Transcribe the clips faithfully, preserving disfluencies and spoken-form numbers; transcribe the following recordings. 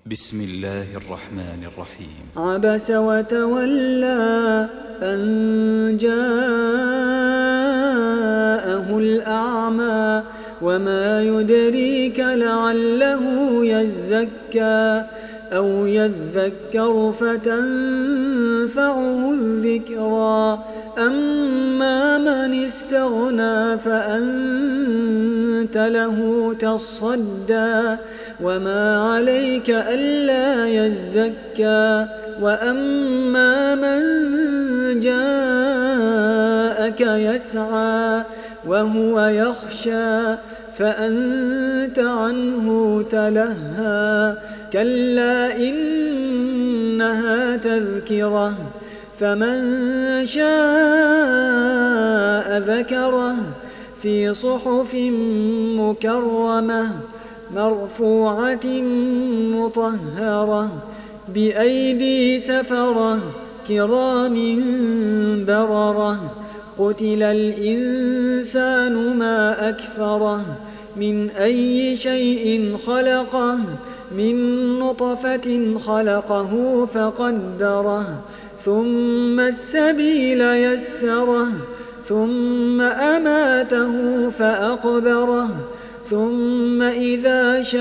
بسم الله الرحمن الرحيم. عبس وتولى أن جاءه الأعمى وما يدريك لعله يزكى أو يذكر فتنفعه الذكرى أما من استغنى فأنت له تصدى وما عليك ألا يزكى وأما من جاءك يسعى وهو يخشى فأنت عنه تلهى كلا إنها تذكرة فمن شاء ذكره في صحف مكرمة مرفوعة مطهرة بأيدي سفرة كرام بررة قتل الإنسان ما أكفره من أي شيء خلقه من نطفة خلقه فقدره ثم السبيل يسره ثم أماته فأقبره ثم إذا شاء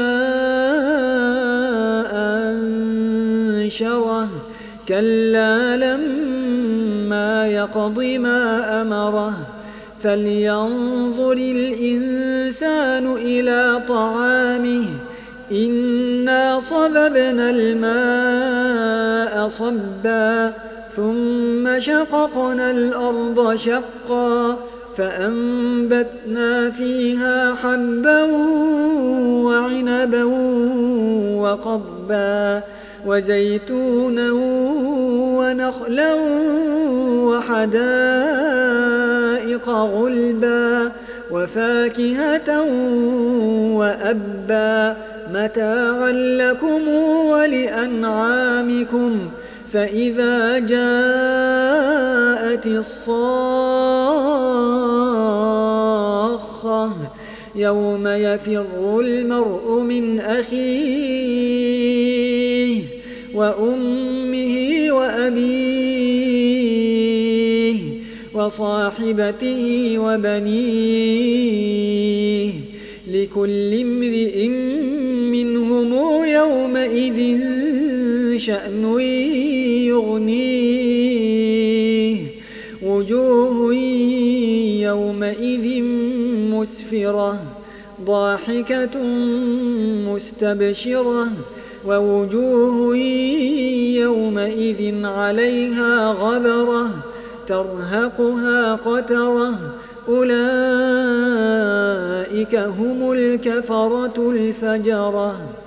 أنشره كلا لما يقض ما أمره فلينظر الإنسان إلى طعامه إنا صببنا الماء صبا ثم شققنا الأرض شقا فأنبتنا فيها حبا وعنبا وقضبا وزيتونا ونخلا وحدائق غلبا وفاكهة وأبا متاعا لكم ولأنعامكم فإذا جاءت الصاخة يوم يفر المرء من أخيه وأمه وأبيه وصاحبته وبنيه لكل امرئ منهم يومئذ شأن يغنيه وجوه يومئذ مسفرة ضاحكة مستبشرة ووجوه يومئذ عليها غبرة ترهقها قترة أولئك هم الكفرة الفجرة.